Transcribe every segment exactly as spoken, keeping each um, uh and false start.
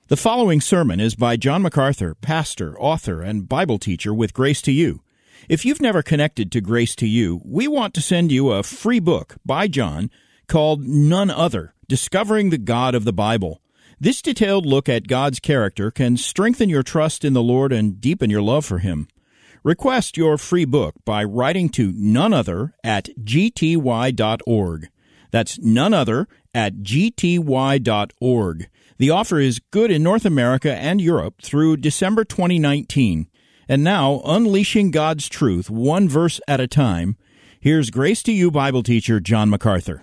The following sermon is by John MacArthur, pastor, author, and Bible teacher with Grace to You. If you've never connected to Grace to You, we want to send you a free book by John called None Other, Discovering the God of the Bible. This detailed look at God's character can strengthen your trust in the Lord and deepen your love for Him. Request your free book by writing to noneother at g t y dot org. That's noneother at g t y dot org. The offer is good in North America and Europe through December twenty nineteen. And now, unleashing God's truth one verse at a time, here's Grace to You Bible teacher John MacArthur.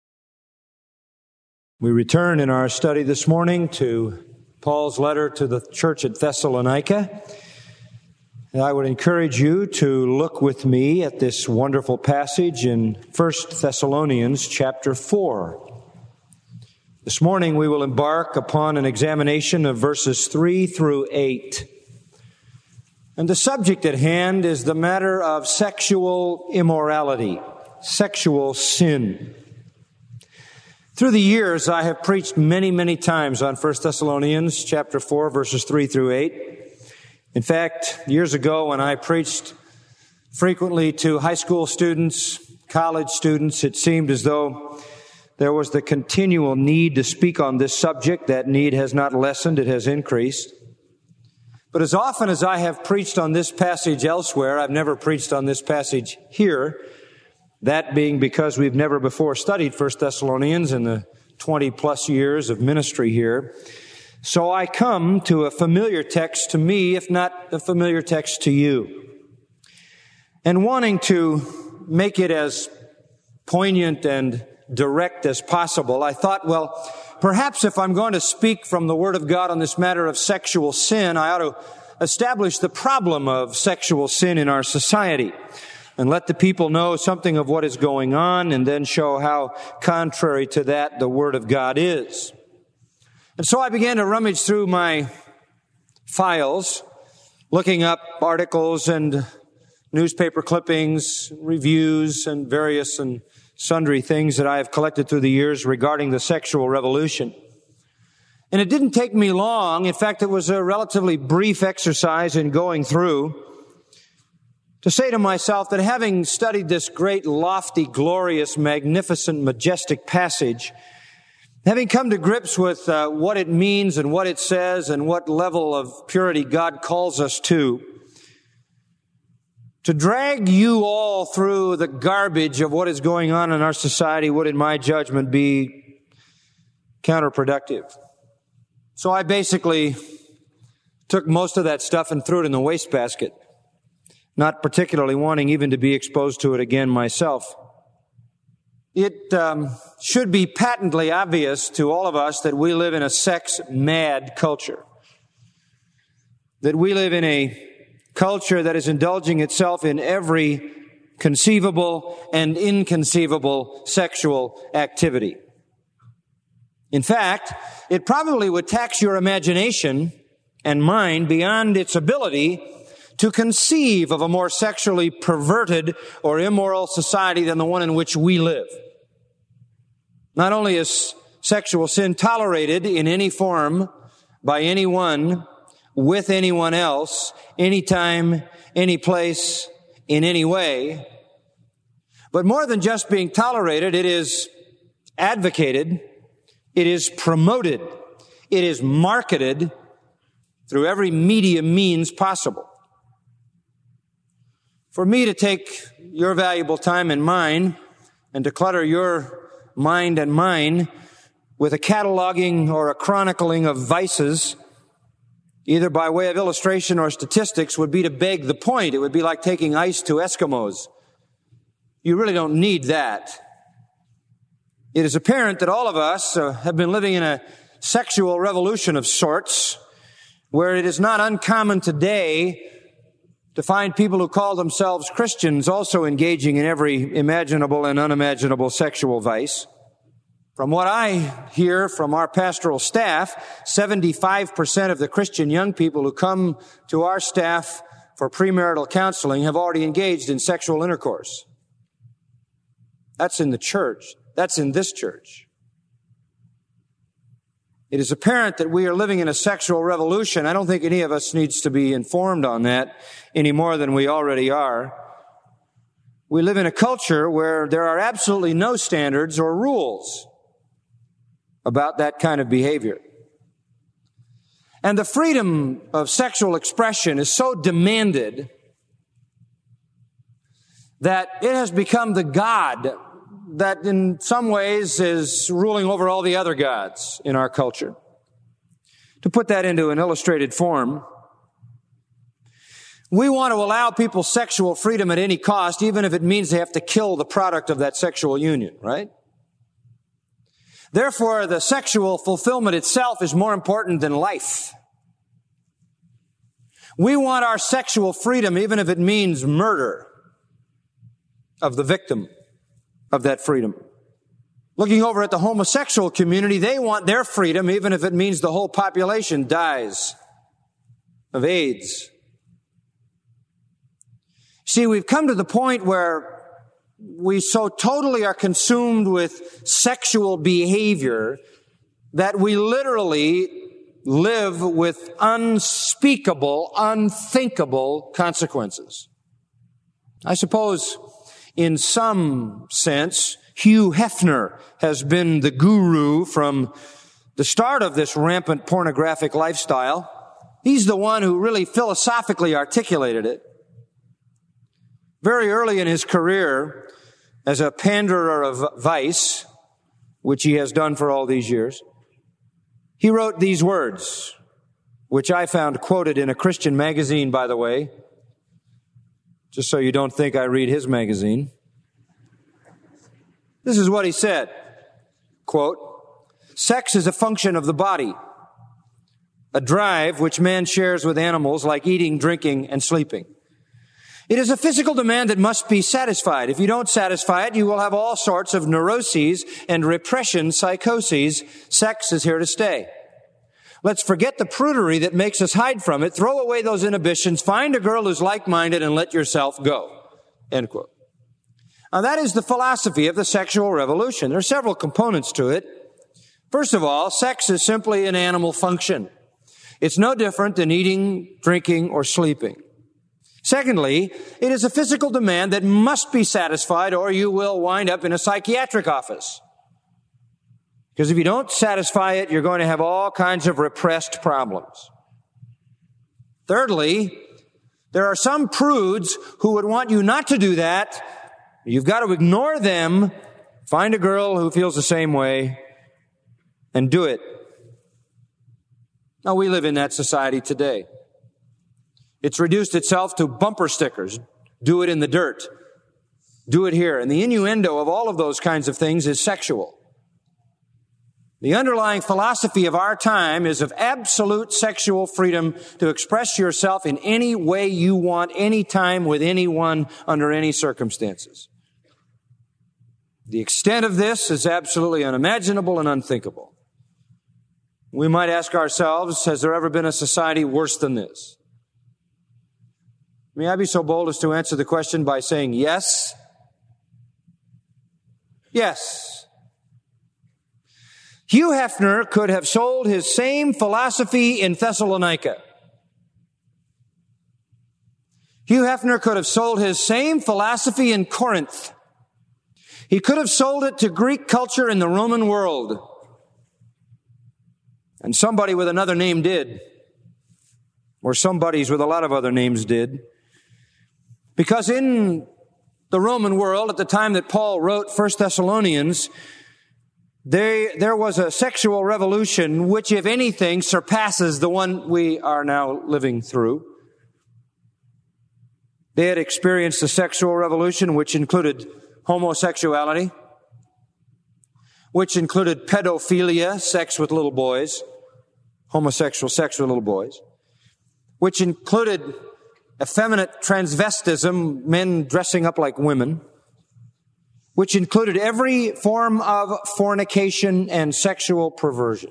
We return in our study this morning to Paul's letter to the church at Thessalonica. And I would encourage you to look with me at this wonderful passage in First Thessalonians chapter four. This morning we will embark upon an examination of verses three through eight. And the subject at hand is the matter of sexual immorality, sexual sin. Through the years, I have preached many, many times on First Thessalonians chapter four, verses three through eight. In fact, years ago when I preached frequently to high school students, college students, it seemed as though there was the continual need to speak on this subject. That need has not lessened, it has increased. But as often as I have preached on this passage elsewhere, I've never preached on this passage here, that being because we've never before studied First Thessalonians in the twenty plus years of ministry here. So I come to a familiar text to me, if not a familiar text to you. And wanting to make it as poignant and direct as possible, I thought, well, perhaps if I'm going to speak from the Word of God on this matter of sexual sin, I ought to establish the problem of sexual sin in our society and let the people know something of what is going on and then show how contrary to that the Word of God is. And so I began to rummage through my files, looking up articles and newspaper clippings, reviews, and various and sundry things that I have collected through the years regarding the sexual revolution. And it didn't take me long. In fact, it was a relatively brief exercise in going through to say to myself that having studied this great, lofty, glorious, magnificent, majestic passage, having come to grips with uh, what it means and what it says and what level of purity God calls us to, to drag you all through the garbage of what is going on in our society would, in my judgment, be counterproductive. So I basically took most of that stuff and threw it in the wastebasket, not particularly wanting even to be exposed to it again myself. It um, should be patently obvious to all of us that we live in a sex-mad culture, that we live in a culture that is indulging itself in every conceivable and inconceivable sexual activity. In fact, it probably would tax your imagination and mind beyond its ability to conceive of a more sexually perverted or immoral society than the one in which we live. Not only is sexual sin tolerated in any form by anyone, with anyone else, anytime, any place, in any way. But more than just being tolerated, it is advocated, it is promoted, it is marketed through every media means possible. For me to take your valuable time and mine and to clutter your mind and mine with a cataloging or a chronicling of vices, either by way of illustration or statistics, would be to beg the point. It would be like taking ice to Eskimos. You really don't need that. It is apparent that all of us uh, have been living in a sexual revolution of sorts, where it is not uncommon today to find people who call themselves Christians also engaging in every imaginable and unimaginable sexual vice. From what I hear from our pastoral staff, seventy-five percent of the Christian young people who come to our staff for premarital counseling have already engaged in sexual intercourse. That's in the church. That's in this church. It is apparent that we are living in a sexual revolution. I don't think any of us needs to be informed on that any more than we already are. We live in a culture where there are absolutely no standards or rules about that kind of behavior. And the freedom of sexual expression is so demanded that it has become the god that in some ways is ruling over all the other gods in our culture. To put that into an illustrated form, we want to allow people sexual freedom at any cost, even if it means they have to kill the product of that sexual union, right? Therefore, the sexual fulfillment itself is more important than life. We want our sexual freedom, even if it means murder of the victim of that freedom. Looking over at the homosexual community, they want their freedom, even if it means the whole population dies of AIDS. See, we've come to the point where we so totally are consumed with sexual behavior that we literally live with unspeakable, unthinkable consequences. I suppose in some sense, Hugh Hefner has been the guru from the start of this rampant pornographic lifestyle. He's the one who really philosophically articulated it. Very early in his career, as a panderer of vice, which he has done for all these years, he wrote these words, which I found quoted in a Christian magazine, by the way, just so you don't think I read his magazine. This is what he said, quote, "Sex is a function of the body, a drive which man shares with animals like eating, drinking, and sleeping. It is a physical demand that must be satisfied. If you don't satisfy it, you will have all sorts of neuroses and repression psychoses. Sex is here to stay. Let's forget the prudery that makes us hide from it. Throw away those inhibitions. Find a girl who's like-minded and let yourself go." End quote. Now that is the philosophy of the sexual revolution. There are several components to it. First of all, sex is simply an animal function. It's no different than eating, drinking, or sleeping. Secondly, it is a physical demand that must be satisfied or you will wind up in a psychiatric office. Because if you don't satisfy it, you're going to have all kinds of repressed problems. Thirdly, there are some prudes who would want you not to do that. You've got to ignore them, find a girl who feels the same way, and do it. Now, we live in that society today. It's reduced itself to bumper stickers. Do it in the dirt. Do it here. And the innuendo of all of those kinds of things is sexual. The underlying philosophy of our time is of absolute sexual freedom to express yourself in any way you want, anytime, with anyone, under any circumstances. The extent of this is absolutely unimaginable and unthinkable. We might ask ourselves, has there ever been a society worse than this? May I be so bold as to answer the question by saying yes? Yes. Hugh Hefner could have sold his same philosophy in Thessalonica. Hugh Hefner could have sold his same philosophy in Corinth. He could have sold it to Greek culture in the Roman world. And somebody with another name did. Or somebodies with a lot of other names did. Because in the Roman world, at the time that Paul wrote First Thessalonians, they, there was a sexual revolution which, if anything, surpasses the one we are now living through. They had experienced a sexual revolution which included homosexuality, which included pedophilia, sex with little boys, homosexual sex with little boys, which included effeminate transvestism, men dressing up like women, which included every form of fornication and sexual perversion.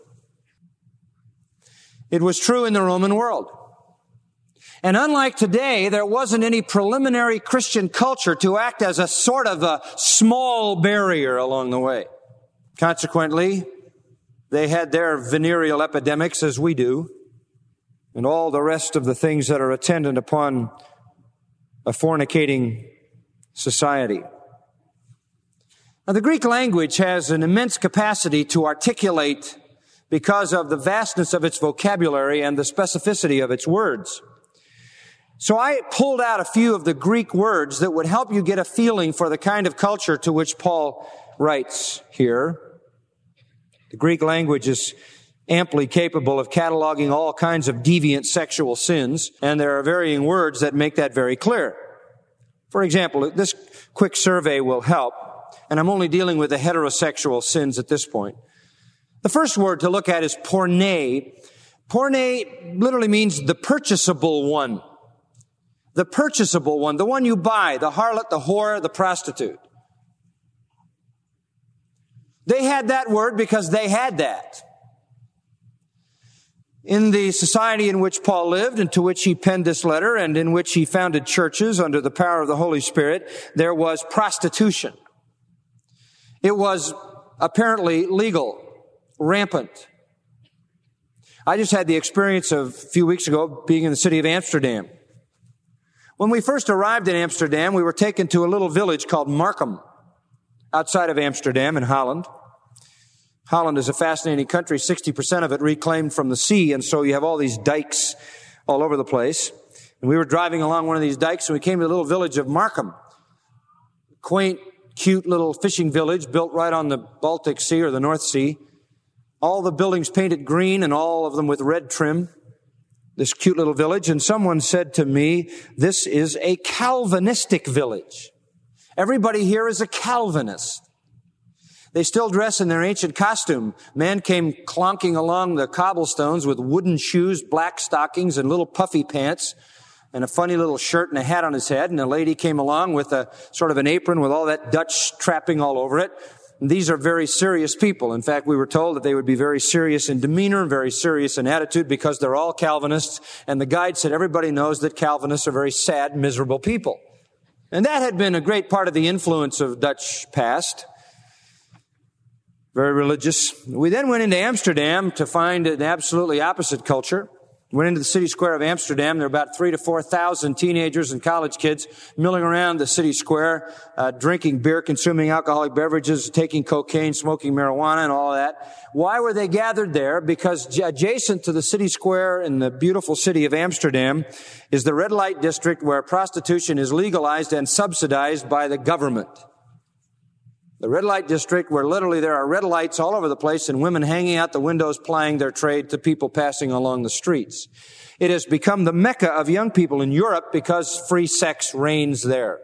It was true in the Roman world. And unlike today, there wasn't any preliminary Christian culture to act as a sort of a small barrier along the way. Consequently, They had their venereal epidemics as we do, and all the rest of the things that are attendant upon a fornicating society. Now, the Greek language has an immense capacity to articulate because of the vastness of its vocabulary and the specificity of its words. So I pulled out a few of the Greek words that would help you get a feeling for the kind of culture to which Paul writes here. The Greek language is amply capable of cataloging all kinds of deviant sexual sins, and there are varying words that make that very clear. For example, this quick survey will help, and I'm only dealing with the heterosexual sins at this point. The first word to look at is porne. Porne literally means the purchasable one. The purchasable one, the one you buy, the harlot, the whore, the prostitute. They had that word because they had that. In the society in which Paul lived and to which he penned this letter and in which he founded churches under the power of the Holy Spirit, there was prostitution. It was apparently legal, rampant. I just had the experience of a few weeks ago being in the city of Amsterdam. When we first arrived in Amsterdam, we were taken to a little village called Markham, outside of Amsterdam in Holland. Holland is a fascinating country, sixty percent of it reclaimed from the sea, and so you have all these dikes all over the place. And we were driving along one of these dikes, and we came to the little village of Markham. Quaint, cute little fishing village built right on the Baltic Sea or the North Sea. All the buildings painted green and all of them with red trim. This cute little village, and someone said to me, this is a Calvinistic village. Everybody here is a Calvinist. They still dress in their ancient costume. Man came clonking along the cobblestones with wooden shoes, black stockings, and little puffy pants, and a funny little shirt and a hat on his head, and a lady came along with a sort of an apron with all that Dutch trapping all over it. And these are very serious people. In fact, we were told that they would be very serious in demeanor, very serious in attitude, because they're all Calvinists. And the guide said everybody knows that Calvinists are very sad, miserable people. And that had been a great part of the influence of Dutch past. Very religious. We then went into Amsterdam to find an absolutely opposite culture. Went into the city square of Amsterdam. There were about three to four thousand teenagers and college kids milling around the city square, uh, drinking beer, consuming alcoholic beverages, taking cocaine, smoking marijuana, and all that. Why were they gathered there? Because adjacent to the city square in the beautiful city of Amsterdam is the red light district where prostitution is legalized and subsidized by the government. The red light district where literally there are red lights all over the place and women hanging out the windows plying their trade to people passing along the streets. It has become the mecca of young people in Europe because free sex reigns there.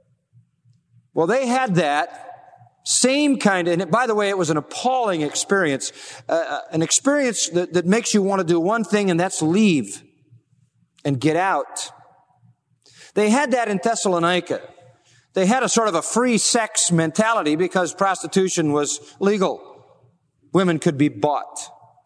Well, they had that same kind of, and by the way, it was an appalling experience, uh, an experience that, that makes you want to do one thing, and that's leave and get out. They had that in Thessalonica. They had a sort of a free sex mentality because prostitution was legal. Women could be bought.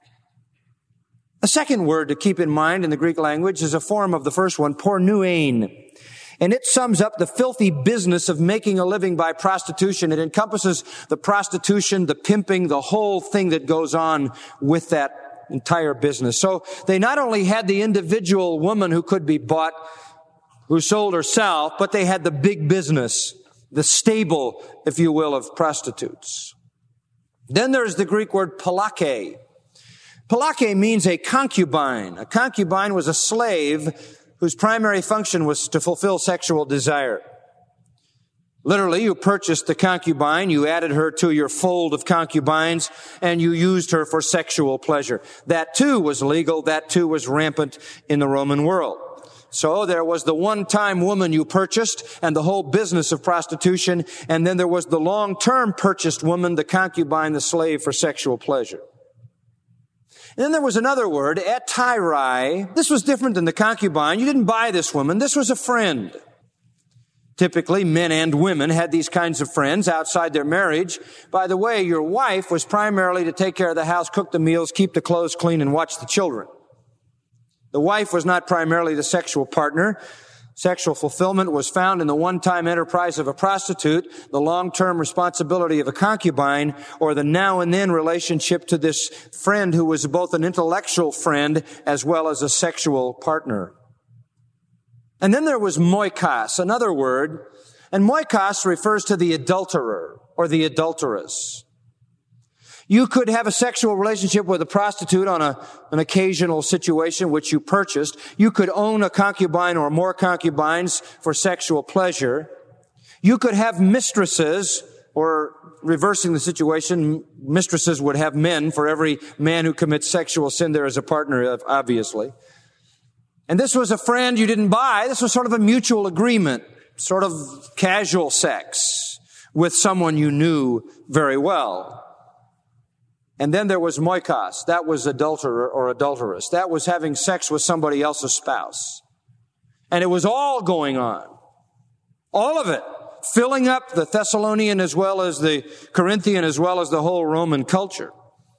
A second word to keep in mind in the Greek language is a form of the first one, pornuein. And it sums up the filthy business of making a living by prostitution. It encompasses the prostitution, the pimping, the whole thing that goes on with that entire business. So they not only had the individual woman who could be bought, who sold herself, but they had the big business, the stable, if you will, of prostitutes. Then there's the Greek word palake. Palake means a concubine. A concubine was a slave whose primary function was to fulfill sexual desire. Literally, you purchased the concubine, you added her to your fold of concubines, and you used her for sexual pleasure. That too was legal, that too was rampant in the Roman world. So there was the one-time woman you purchased and the whole business of prostitution, and then there was the long-term purchased woman, the concubine, the slave for sexual pleasure. And then there was another word, etairai. This was different than the concubine. You didn't buy this woman. This was a friend. Typically, men and women had these kinds of friends outside their marriage. By the way, your wife was primarily to take care of the house, cook the meals, keep the clothes clean, and watch the children. The wife was not primarily the sexual partner. Sexual fulfillment was found in the one-time enterprise of a prostitute, the long-term responsibility of a concubine, or the now-and-then relationship to this friend who was both an intellectual friend as well as a sexual partner. And then there was moikos, another word, and moikos refers to the adulterer or the adulteress. You could have a sexual relationship with a prostitute on a, an occasional situation which you purchased. You could own a concubine or more concubines for sexual pleasure. You could have mistresses, or reversing the situation, mistresses would have men. For every man who commits sexual sin, there is a partner, obviously. And this was a friend you didn't buy. This was sort of a mutual agreement, sort of casual sex with someone you knew very well. And then there was moikos. That was adulterer or adulteress. That was having sex with somebody else's spouse. And it was all going on. All of it. Filling up the Thessalonian as well as the Corinthian as well as the whole Roman culture.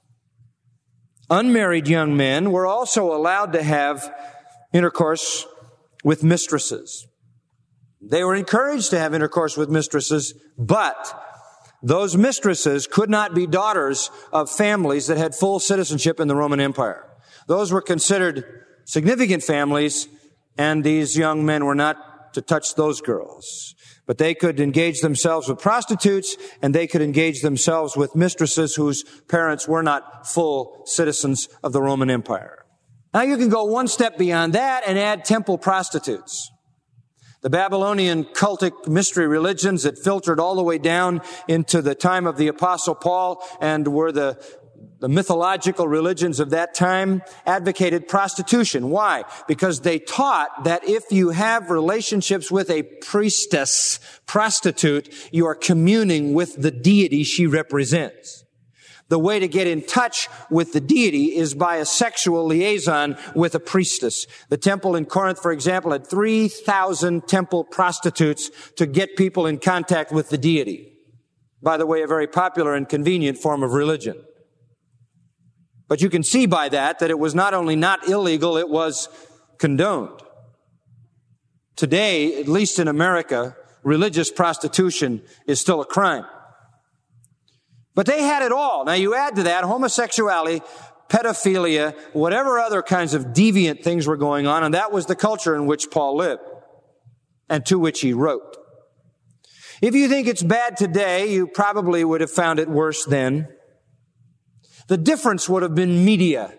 Unmarried young men were also allowed to have intercourse with mistresses. They were encouraged to have intercourse with mistresses, but those mistresses could not be daughters of families that had full citizenship in the Roman Empire. Those were considered significant families, and these young men were not to touch those girls. But they could engage themselves with prostitutes, and they could engage themselves with mistresses whose parents were not full citizens of the Roman Empire. Now you can go one step beyond that and add temple prostitutes. The Babylonian cultic mystery religions that filtered all the way down into the time of the Apostle Paul and were the, the mythological religions of that time advocated prostitution. Why? Because they taught that if you have relationships with a priestess, prostitute, you are communing with the deity she represents. The way to get in touch with the deity is by a sexual liaison with a priestess. The temple in Corinth, for example, had three thousand temple prostitutes to get people in contact with the deity. By the way, a very popular and convenient form of religion. But you can see by that that it was not only not illegal, it was condoned. Today, at least in America, religious prostitution is still a crime. But they had it all. Now you add to that homosexuality, pedophilia, whatever other kinds of deviant things were going on, and that was the culture in which Paul lived and to which he wrote. If you think it's bad today, you probably would have found it worse then. The difference would have been media.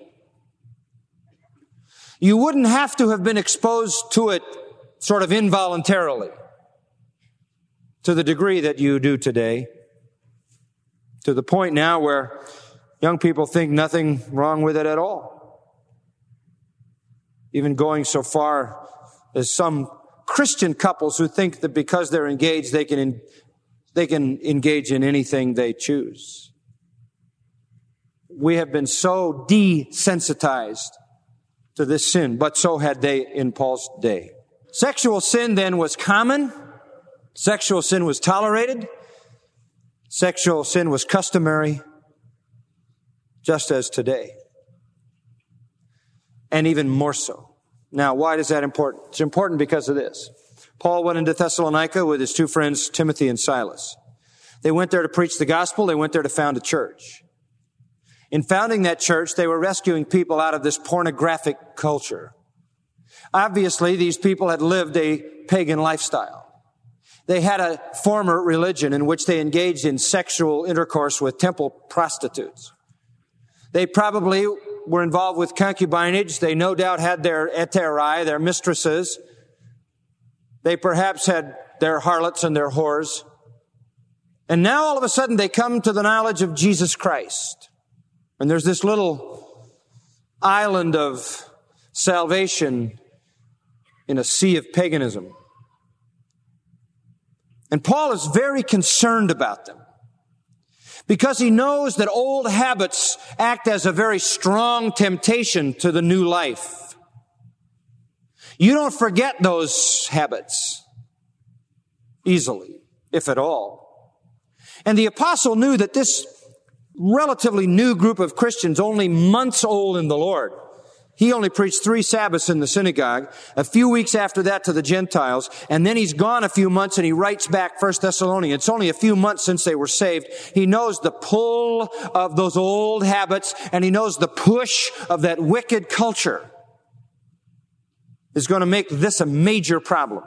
You wouldn't have to have been exposed to it sort of involuntarily to the degree that you do today. To the point now where young people think nothing wrong with it at all. Even going so far as some Christian couples who think that because they're engaged, they can, in, they can engage in anything they choose. We have been so desensitized to this sin, but so had they in Paul's day. Sexual sin then was common. Sexual sin was tolerated. Sexual sin was customary, just as today. And even more so. Now, why is that important? It's important because of this. Paul went into Thessalonica with his two friends, Timothy and Silas. They went there to preach the gospel. They went there to found a church. In founding that church, they were rescuing people out of this pornographic culture. Obviously, these people had lived a pagan lifestyle. They had a former religion in which they engaged in sexual intercourse with temple prostitutes. They probably were involved with concubinage. They no doubt had their hetairai, their mistresses. They perhaps had their harlots and their whores. And now all of a sudden they come to the knowledge of Jesus Christ. And there's this little island of salvation in a sea of paganism. And Paul is very concerned about them because he knows that old habits act as a very strong temptation to the new life. You don't forget those habits easily, if at all. And the apostle knew that this relatively new group of Christians, only months old in the Lord, He only preached three Sabbaths in the synagogue, a few weeks after that to the Gentiles, and then he's gone a few months and he writes back First Thessalonians. It's only a few months since they were saved. He knows the pull of those old habits, and he knows the push of that wicked culture is going to make this a major problem.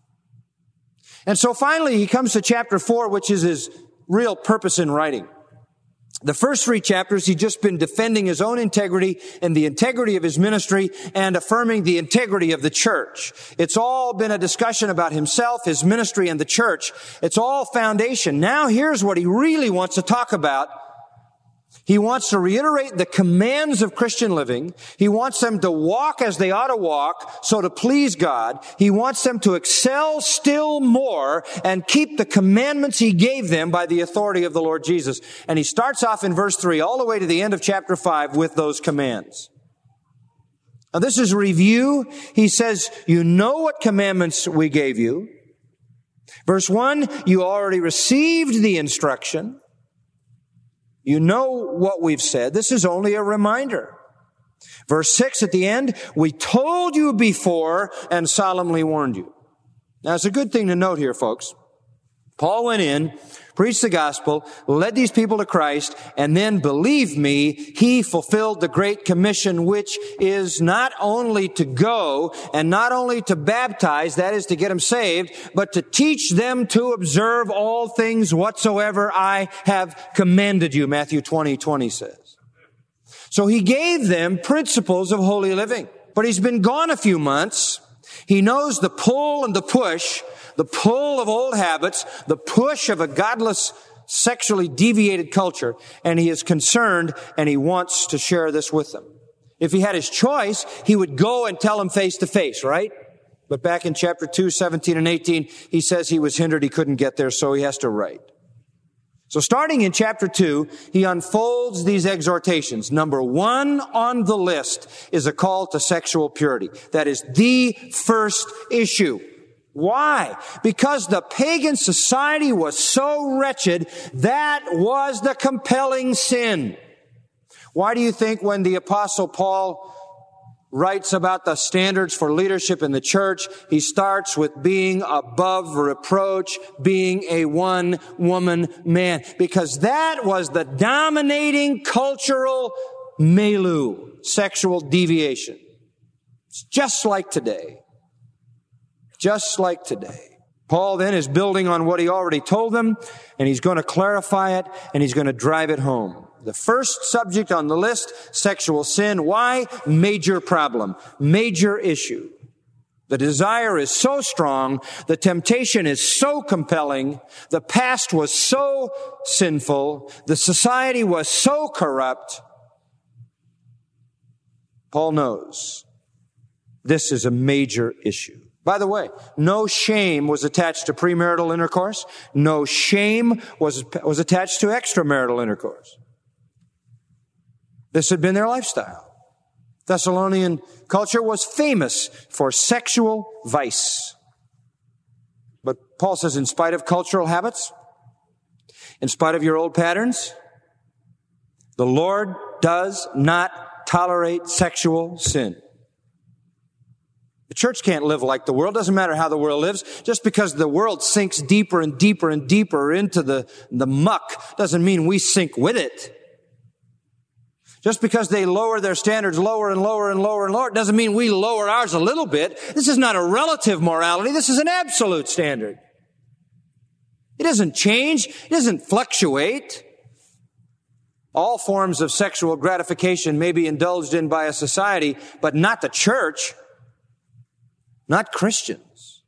And so finally he comes to chapter four, which is his real purpose in writing. The first three chapters, he's just been defending his own integrity and the integrity of his ministry and affirming the integrity of the church. It's all been a discussion about himself, his ministry, and the church. It's all foundation. Now here's what he really wants to talk about. He wants to reiterate the commands of Christian living. He wants them to walk as they ought to walk, so to please God. He wants them to excel still more and keep the commandments he gave them by the authority of the Lord Jesus. And he starts off in verse three all the way to the end of chapter five with those commands. Now this is review. He says, you know what commandments we gave you. Verse one, you already received the instruction. You know what we've said. This is only a reminder. Verse six at the end, we told you before and solemnly warned you. Now, it's a good thing to note here, folks. Paul went in, preached the gospel, led these people to Christ, and then, believe me, he fulfilled the Great Commission, which is not only to go and not only to baptize, that is to get them saved, but to teach them to observe all things whatsoever I have commanded you, Matthew twenty twenty says. So he gave them principles of holy living. But he's been gone a few months. He knows the pull and the push, the pull of old habits, the push of a godless, sexually deviated culture, and he is concerned and he wants to share this with them. If he had his choice, he would go and tell them face to face, right? But back in chapter two, seventeen and eighteen, he says he was hindered, he couldn't get there, so he has to write. So starting in chapter two, he unfolds these exhortations. Number one on the list is a call to sexual purity. That is the first issue. Why? Because the pagan society was so wretched, that was the compelling sin. Why do you think when the Apostle Paul writes about the standards for leadership in the church, he starts with being above reproach, being a one-woman man? Because that was the dominating cultural milieu, sexual deviation. It's just like today. Just like today. Paul then is building on what he already told them, and he's going to clarify it, and he's going to drive it home. The first subject on the list, sexual sin. Why? Major problem. Major issue. The desire is so strong. The temptation is so compelling. The past was so sinful. The society was so corrupt. Paul knows this is a major issue. By the way, no shame was attached to premarital intercourse. No shame was, was attached to extramarital intercourse. This had been their lifestyle. Thessalonian culture was famous for sexual vice. But Paul says, in spite of cultural habits, in spite of your old patterns, the Lord does not tolerate sexual sin. The church can't live like the world. Doesn't matter how the world lives. Just because the world sinks deeper and deeper and deeper into the, the muck doesn't mean we sink with it. Just because they lower their standards lower and lower and lower and lower, doesn't mean we lower ours a little bit. This is not a relative morality. This is an absolute standard. It doesn't change. It doesn't fluctuate. All forms of sexual gratification may be indulged in by a society, but not the church, not Christians.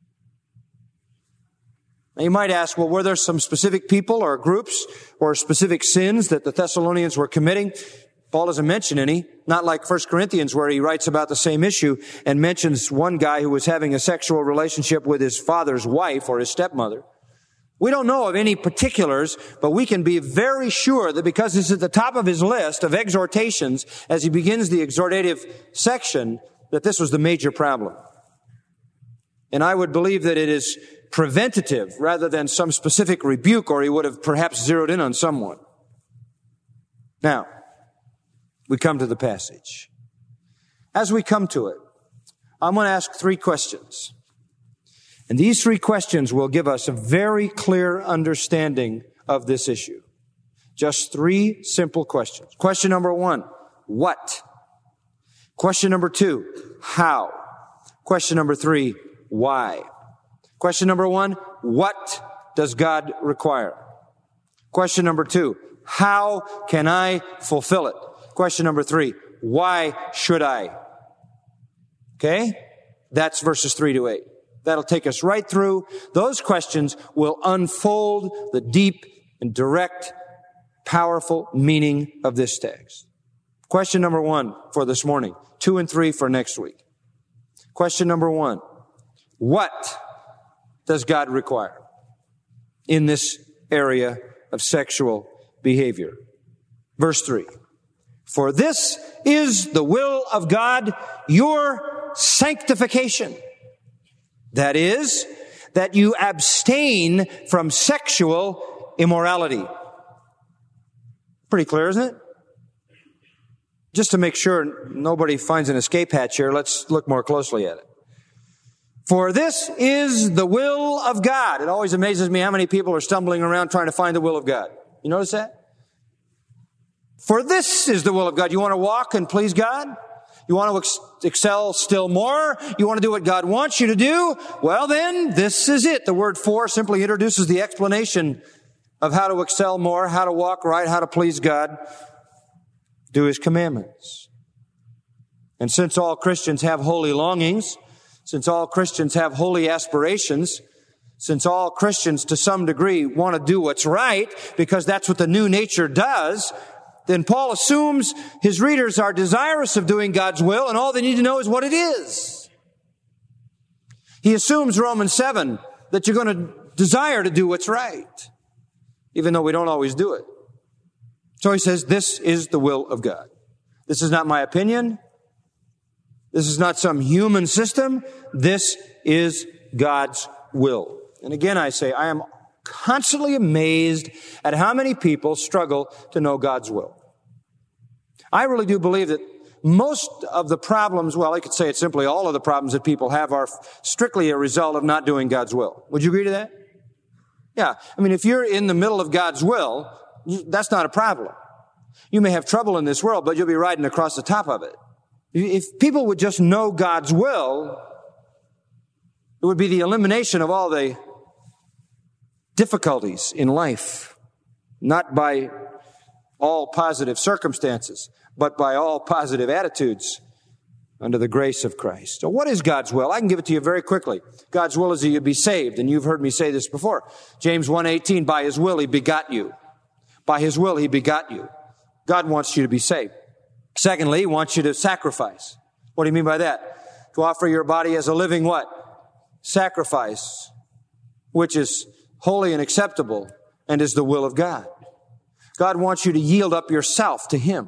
Now you might ask, well, were there some specific people or groups or specific sins that the Thessalonians were committing? Paul doesn't mention any, not like First Corinthians where he writes about the same issue and mentions one guy who was having a sexual relationship with his father's wife or his stepmother. We don't know of any particulars, but we can be very sure that because it's at the top of his list of exhortations as he begins the exhortative section, that this was the major problem. And I would believe that it is preventative rather than some specific rebuke, or he would have perhaps zeroed in on someone. Now, we come to the passage. as we come to it, I'm going to ask three questions. And these three questions will give us a very clear understanding of this issue. Just three simple questions. Question number one, what? Question number two, how? Question number three, why? Question number one, what does God require? Question number two, how can I fulfill it? Question number three, why should I? Okay? That's verses three to eight. That'll take us right through. Those questions will unfold the deep and direct, powerful meaning of this text. Question number one for this morning. Two and three for next week. Question number one. What does God require in this area of sexual behavior? Verse three. For this is the will of God, your sanctification. That is, that you abstain from sexual immorality. Pretty clear, isn't it? Just to make sure nobody finds an escape hatch here, let's look more closely at it. For this is the will of God. It always amazes me how many people are stumbling around trying to find the will of God. You notice that? For this is the will of God. You want to walk and please God? You want to ex- excel still more? You want to do what God wants you to do? Well then, this is it. The word for simply introduces the explanation of how to excel more, how to walk right, how to please God, do His commandments. And since all Christians have holy longings, since all Christians have holy aspirations, since all Christians to some degree want to do what's right, because that's what the new nature does, then Paul assumes his readers are desirous of doing God's will, and all they need to know is what it is. He assumes, Romans seven, that you're going to desire to do what's right, even though we don't always do it. So he says, this is the will of God. This is not my opinion. This is not some human system. This is God's will. And again, I say, I am constantly amazed at how many people struggle to know God's will. I really do believe that most of the problems, well, I could say it simply, all of the problems that people have are strictly a result of not doing God's will. Would you agree to that? Yeah. I mean, if you're in the middle of God's will, that's not a problem. You may have trouble in this world, but you'll be riding across the top of it. If people would just know God's will, it would be the elimination of all the difficulties in life, not by all positive circumstances, but by all positive attitudes under the grace of Christ. So what is God's will? I can give it to you very quickly. God's will is that you be saved, and you've heard me say this before. James one eighteen, by His will He begot you. By His will He begot you. God wants you to be saved. Secondly, He wants you to sacrifice. What do you mean by that? To offer your body as a living what? Sacrifice, which is holy and acceptable and is the will of God. God wants you to yield up yourself to Him.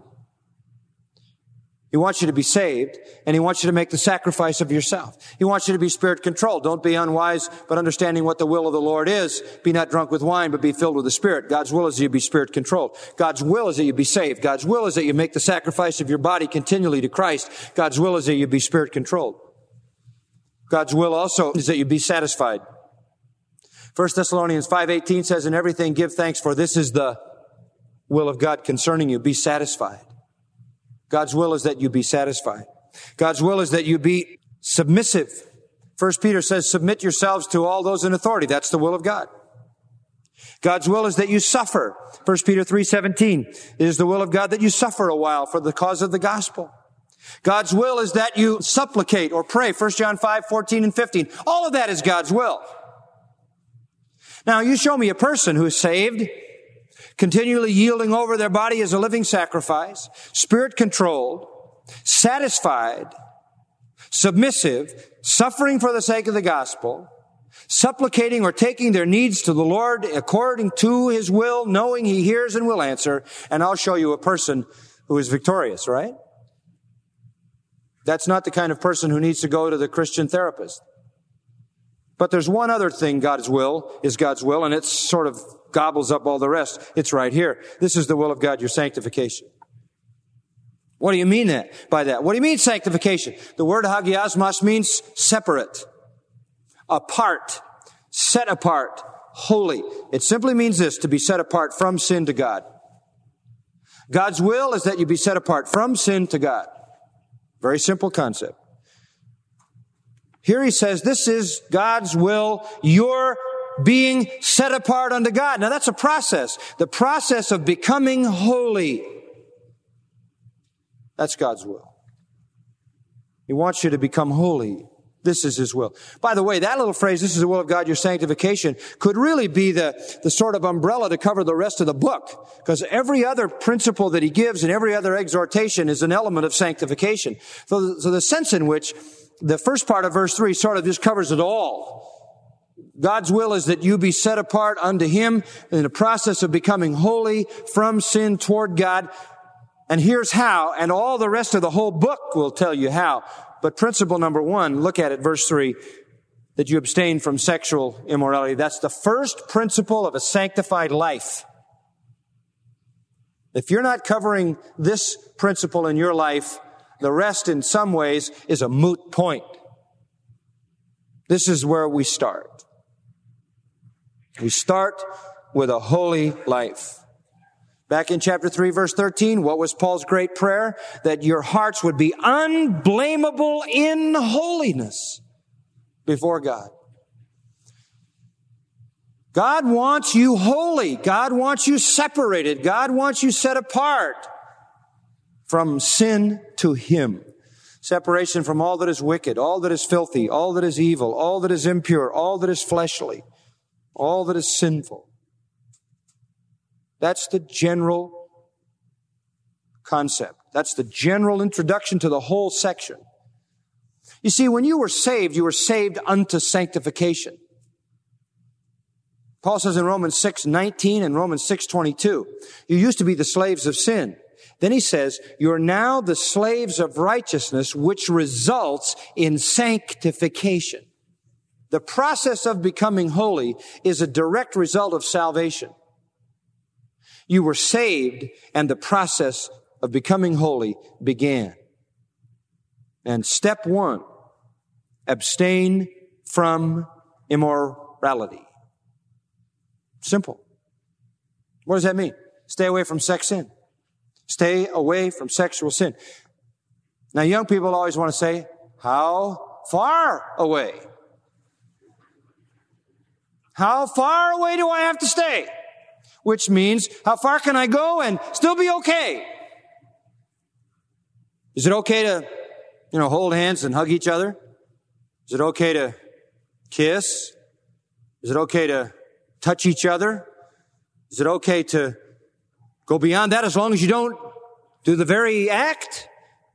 He wants you to be saved, and He wants you to make the sacrifice of yourself. He wants you to be Spirit-controlled. Don't be unwise, but understanding what the will of the Lord is. Be not drunk with wine, but be filled with the Spirit. God's will is that you be Spirit-controlled. God's will is that you be saved. God's will is that you make the sacrifice of your body continually to Christ. God's will is that you be Spirit-controlled. God's will also is that you be satisfied. First Thessalonians five eighteen says, in everything give thanks, for this is the will of God concerning you. Be satisfied. God's will is that you be satisfied. God's will is that you be submissive. First Peter says, submit yourselves to all those in authority. That's the will of God. God's will is that you suffer. First Peter three seventeen, it is the will of God that you suffer a while for the cause of the gospel. God's will is that you supplicate or pray. First John five fourteen and fifteen. All of that is God's will. Now, you show me a person who is saved, continually yielding over their body as a living sacrifice, Spirit-controlled, satisfied, submissive, suffering for the sake of the gospel, supplicating or taking their needs to the Lord according to His will, knowing He hears and will answer, and I'll show you a person who is victorious, right? That's not the kind of person who needs to go to the Christian therapist. But there's one other thing God's will is God's will, and it sort of gobbles up all the rest. It's right here. This is the will of God, your sanctification. What do you mean that, by that? What do you mean sanctification? The word hagiasmos means separate, apart, set apart, holy. It simply means this, to be set apart from sin to God. God's will is that you be set apart from sin to God. Very simple concept. Here he says, this is God's will. You're being set apart unto God. Now that's a process. The process of becoming holy. That's God's will. He wants you to become holy. This is His will. By the way, that little phrase, this is the will of God, your sanctification, could really be the, the sort of umbrella to cover the rest of the book. Because every other principle that He gives and every other exhortation is an element of sanctification. So, so the sense in which the first part of verse three sort of just covers it all. God's will is that you be set apart unto Him in the process of becoming holy from sin toward God. And here's how, and all the rest of the whole book will tell you how. But principle number one, look at it, verse three, that you abstain from sexual immorality. That's the first principle of a sanctified life. If you're not covering this principle in your life, the rest in some ways is a moot point. This is where we start. We start with a holy life. Back in chapter three, verse thirteen, what was Paul's great prayer? That your hearts would be unblameable in holiness before God. God wants you holy. God wants you separated. God wants you set apart from sin to Him. Separation from all that is wicked, all that is filthy, all that is evil, all that is impure, all that is fleshly, all that is sinful. That's the general concept. That's the general introduction to the whole section. You see, when you were saved, you were saved unto sanctification. Paul says in Romans six nineteen and Romans six twenty-two, you used to be the slaves of sin. Then he says, you're now the slaves of righteousness, which results in sanctification. The process of becoming holy is a direct result of salvation. You were saved, and the process of becoming holy began. And step one, abstain from immorality. Simple. What does that mean? Stay away from sex sin. Stay away from sexual sin. Now, young people always want to say, how far away? How far away do I have to stay? Which means, how far can I go and still be okay? Is it okay to, you know, hold hands and hug each other? Is it okay to kiss? Is it okay to touch each other? Is it okay to go beyond that as long as you don't do the very act?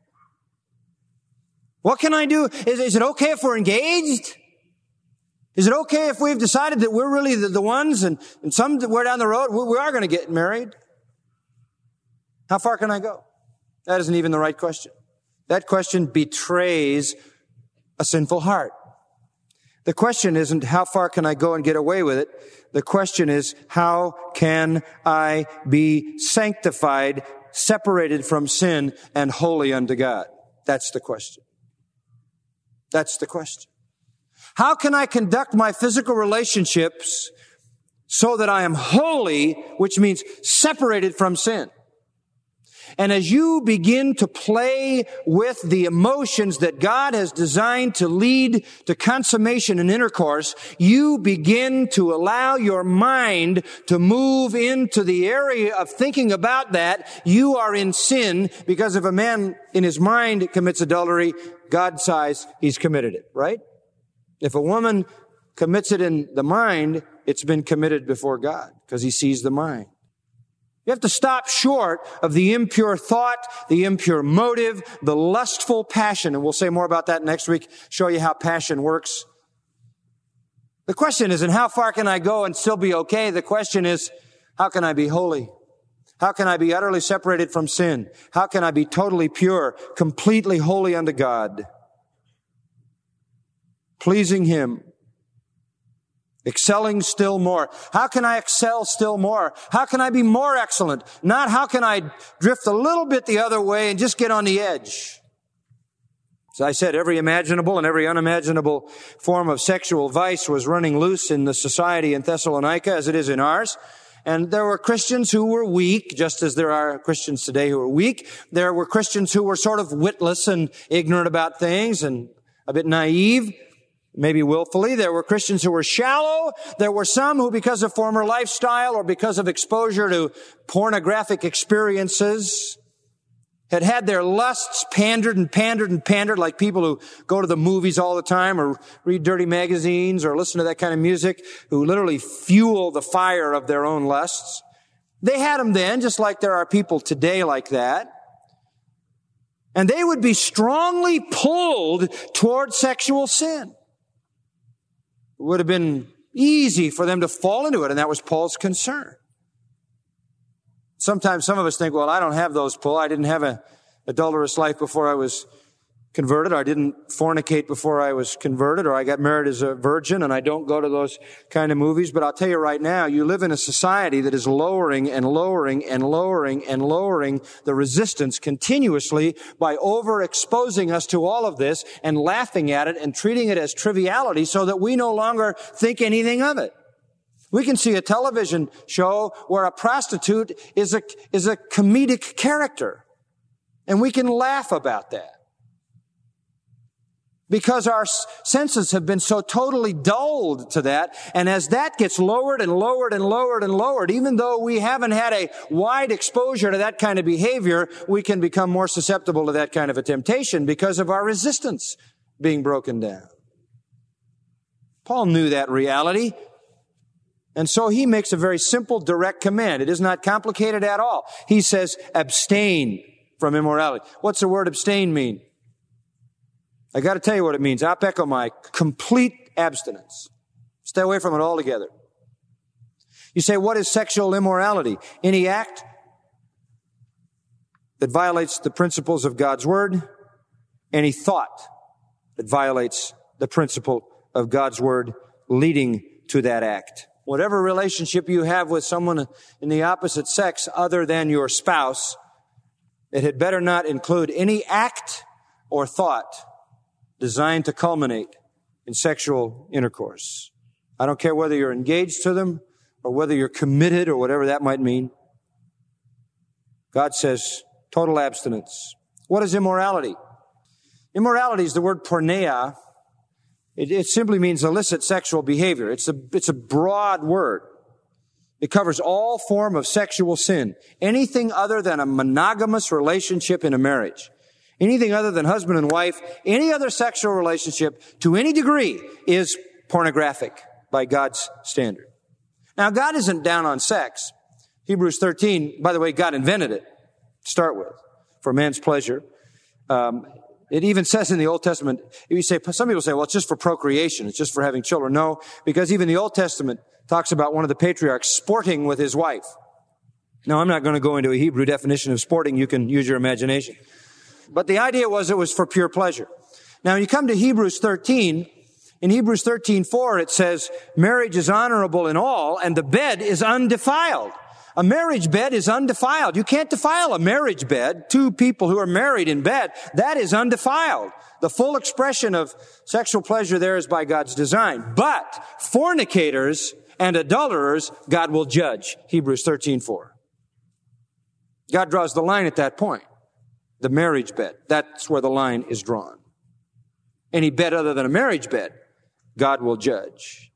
What can I do? Is, is it okay if we're engaged? Is it okay if we've decided that we're really the, the ones and, and somewhere down the road we, we are going to get married? How far can I go? That isn't even the right question. That question betrays a sinful heart. The question isn't how far can I go and get away with it? The question is how can I be sanctified, separated from sin, and holy unto God? That's the question. That's the question. How can I conduct my physical relationships so that I am holy, which means separated from sin? And as you begin to play with the emotions that God has designed to lead to consummation and intercourse, you begin to allow your mind to move into the area of thinking about that. You are in sin, because if a man in his mind commits adultery, God's eyes, he's committed it, right? If a woman commits it in the mind, it's been committed before God, because He sees the mind. You have to stop short of the impure thought, the impure motive, the lustful passion. And we'll say more about that next week, show you how passion works. The question isn't how far can I go and still be okay? The question is, how can I be holy? How can I be utterly separated from sin? How can I be totally pure, completely holy unto God? Pleasing Him Excelling still more. How can I excel still more? How can I be more excellent? Not how can I drift a little bit the other way and just get on the edge. As I said, every imaginable and every unimaginable form of sexual vice was running loose in the society in Thessalonica as it is in ours. And there were Christians who were weak, just as there are Christians today who are weak. There were Christians who were sort of witless and ignorant about things and a bit naive, maybe willfully. There were Christians who were shallow. There were some who, because of former lifestyle or because of exposure to pornographic experiences, had had their lusts pandered and pandered and pandered, like people who go to the movies all the time or read dirty magazines or listen to that kind of music, who literally fuel the fire of their own lusts. They had them then, just like there are people today like that. And they would be strongly pulled toward sexual sin. It would have been easy for them to fall into it, and that was Paul's concern. Sometimes some of us think, well, I don't have those pull. I didn't have an adulterous life before I was converted. I didn't fornicate before I was converted, or I got married as a virgin, and I don't go to those kind of movies. But I'll tell you right now, you live in a society that is lowering and lowering and lowering and lowering the resistance continuously by overexposing us to all of this and laughing at it and treating it as triviality so that we no longer think anything of it. We can see a television show where a prostitute is a, is a comedic character, and we can laugh about that. Because our senses have been so totally dulled to that, and as that gets lowered and lowered and lowered and lowered, even though we haven't had a wide exposure to that kind of behavior, we can become more susceptible to that kind of a temptation because of our resistance being broken down. Paul knew that reality. And so he makes a very simple, direct command. It is not complicated at all. He says, abstain from immorality. What's the word abstain mean? I got to tell you what it means. Apekomai, complete abstinence. Stay away from it altogether. You say, what is sexual immorality? Any act that violates the principles of God's word, any thought that violates the principle of God's word leading to that act. Whatever relationship you have with someone in the opposite sex other than your spouse, it had better not include any act or thought designed to culminate in sexual intercourse. I don't care whether you're engaged to them or whether you're committed or whatever that might mean. God says total abstinence. What is immorality? Immorality is the word porneia. It, it simply means illicit sexual behavior. It's a, it's a broad word. It covers all form of sexual sin. Anything other than a monogamous relationship in a marriage. Anything other than husband and wife, any other sexual relationship to any degree is pornographic by God's standard. Now, God isn't down on sex. Hebrews thirteen, by the way, God invented it to start with for man's pleasure. Um, It even says in the Old Testament, you say, some people say, well, it's just for procreation. It's just for having children. No, because even the Old Testament talks about one of the patriarchs sporting with his wife. Now, I'm not going to go into a Hebrew definition of sporting. You can use your imagination. But the idea was it was for pure pleasure. Now, you come to Hebrews thirteen. In Hebrews thirteen four, it says, marriage is honorable in all, and the bed is undefiled. A marriage bed is undefiled. You can't defile a marriage bed. Two people who are married in bed, that is undefiled. The full expression of sexual pleasure there is by God's design. But fornicators and adulterers, God will judge. Hebrews thirteen four. God draws the line at that point. The marriage bed. That's where the line is drawn. Any bed other than a marriage bed, God will judge.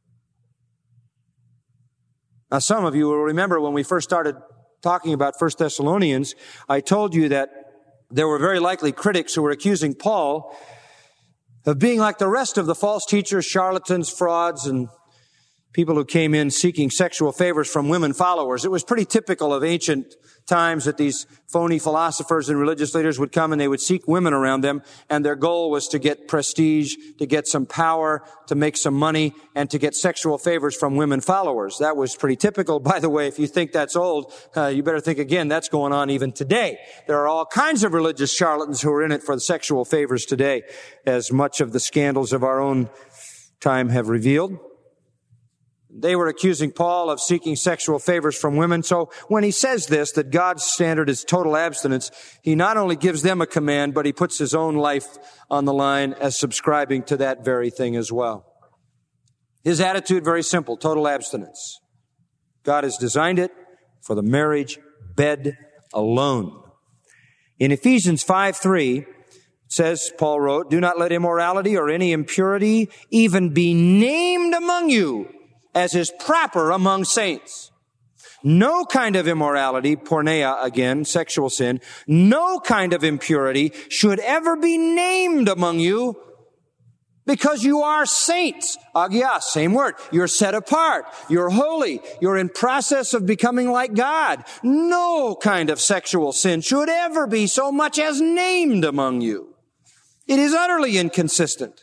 Now, some of you will remember when we first started talking about First Thessalonians, I told you that there were very likely critics who were accusing Paul of being like the rest of the false teachers, charlatans, frauds, and people who came in seeking sexual favors from women followers. It was pretty typical of ancient times that these phony philosophers and religious leaders would come and they would seek women around them, and their goal was to get prestige, to get some power, to make some money, and to get sexual favors from women followers. That was pretty typical. By the way, if you think that's old, uh, you better think again. That's going on even today. There are all kinds of religious charlatans who are in it for the sexual favors today, as much of the scandals of our own time have revealed. They were accusing Paul of seeking sexual favors from women. So when he says this, that God's standard is total abstinence, he not only gives them a command, but he puts his own life on the line as subscribing to that very thing as well. His attitude, very simple, total abstinence. God has designed it for the marriage bed alone. In Ephesians five three, it says, Paul wrote, "Do not let immorality or any impurity even be named among you, as is proper among saints. No kind of immorality," porneia again, sexual sin, "no kind of impurity should ever be named among you, because you are saints." Agia, same word. You're set apart. You're holy. You're in process of becoming like God. No kind of sexual sin should ever be so much as named among you. It is utterly inconsistent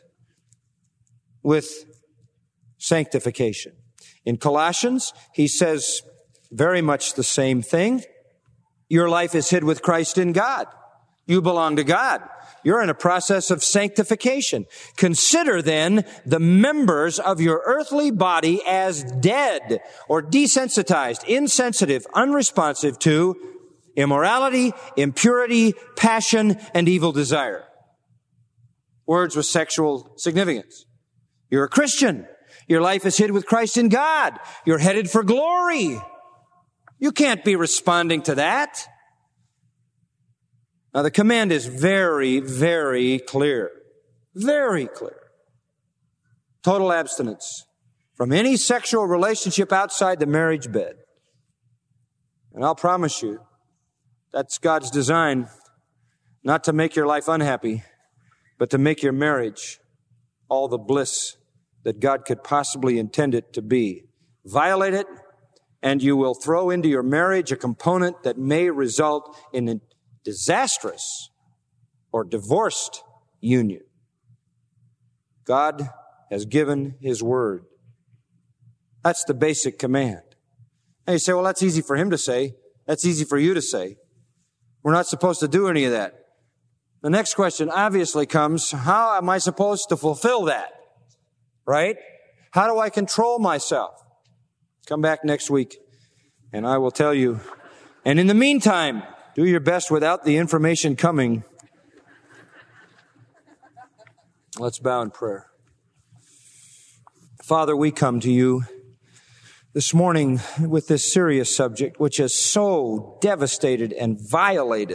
with sanctification. In Colossians, he says very much the same thing. Your life is hid with Christ in God. You belong to God. You're in a process of sanctification. Consider then the members of your earthly body as dead or desensitized, insensitive, unresponsive to immorality, impurity, passion, and evil desire. Words with sexual significance. You're a Christian. Your life is hid with Christ in God. You're headed for glory. You can't be responding to that. Now, the command is very, very clear. Very clear. Total abstinence from any sexual relationship outside the marriage bed. And I'll promise you, that's God's design, not to make your life unhappy, but to make your marriage all the bliss that God could possibly intend it to be. Violate it, and you will throw into your marriage a component that may result in a disastrous or divorced union. God has given His word. That's the basic command. And you say, well, that's easy for Him to say. That's easy for you to say. We're not supposed to do any of that. The next question obviously comes, how am I supposed to fulfill that? Right? How do I control myself? Come back next week and I will tell you. And in the meantime, do your best without the information coming. Let's bow in prayer. Father, we come to you this morning with this serious subject, which has so devastated and violated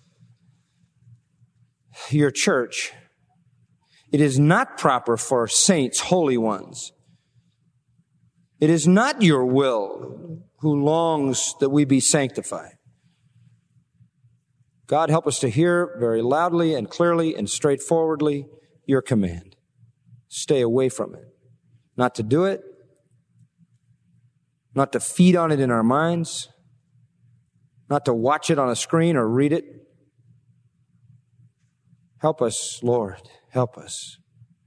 your church. It is not proper for saints, holy ones. It is not your will who longs that we be sanctified. God, help us to hear very loudly and clearly and straightforwardly your command. Stay away from it. Not to do it. Not to feed on it in our minds. Not to watch it on a screen or read it. Help us, Lord. Help us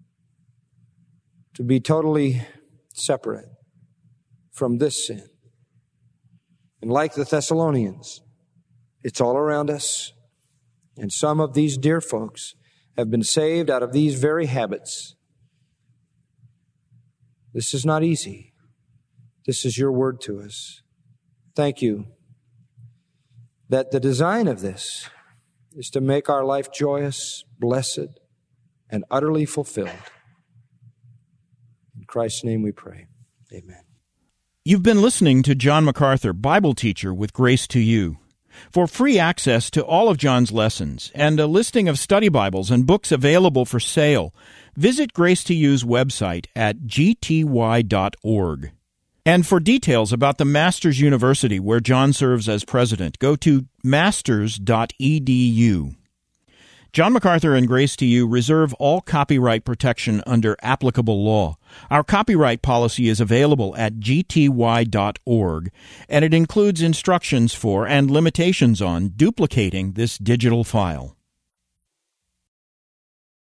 to be totally separate from this sin. And like the Thessalonians, it's all around us. And some of these dear folks have been saved out of these very habits. This is not easy. This is your word to us. Thank you that the design of this is to make our life joyous, blessed, and utterly fulfilled. In Christ's name we pray. Amen. You've been listening to John MacArthur, Bible teacher with Grace to You. For free access to all of John's lessons and a listing of study Bibles and books available for sale, visit Grace to You's website at g t y dot org. And for details about the Masters University, where John serves as president, go to masters dot e d u. John MacArthur and Grace to You reserve all copyright protection under applicable law. Our copyright policy is available at g t y dot org, and it includes instructions for and limitations on duplicating this digital file.